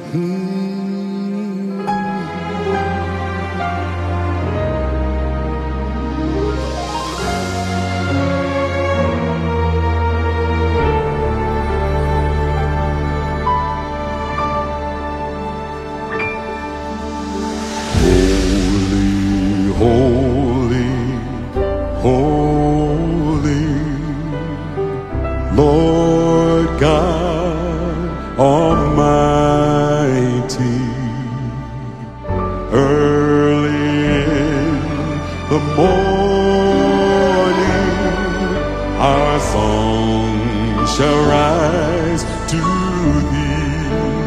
Holy, holy, Lord God Almighty. Early in the morning, our song shall rise to thee.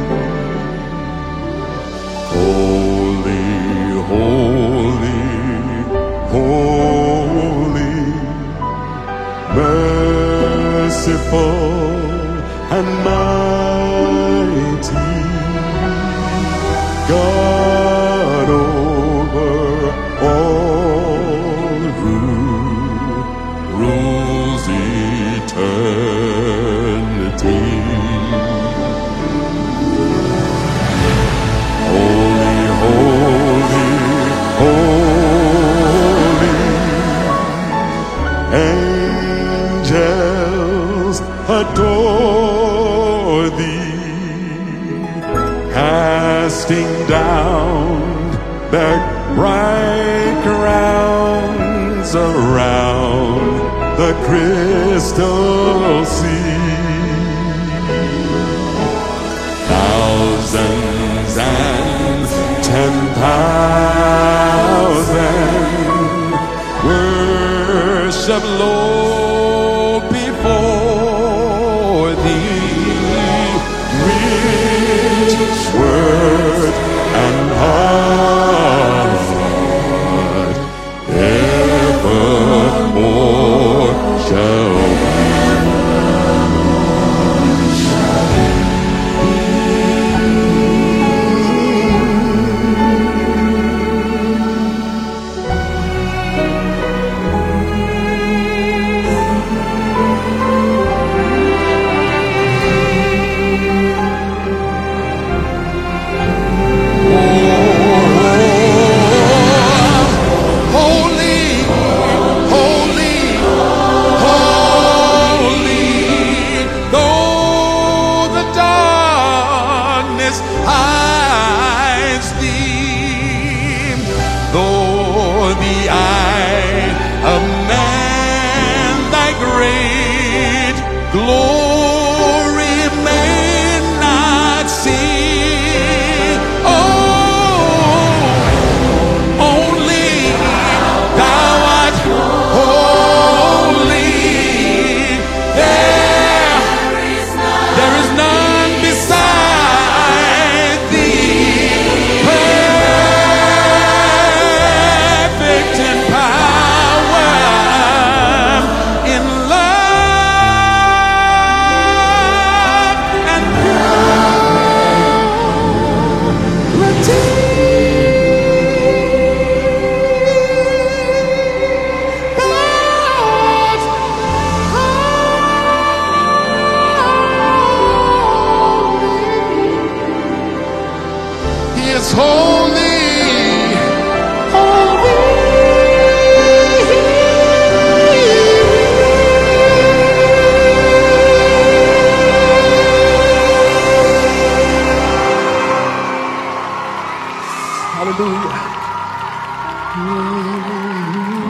Holy, holy, holy, merciful and mighty, God over all, rules eternity. Holy, holy, holy, angels adore thee, casting down their bright crowns around the crystal sea. Thousands and 10,000 worship low before thee, rich word and heart, evermore shall glory may not see. Oh, only thou art holy. There is none beside thee, perfect in power, in holy, holy. Hallelujah.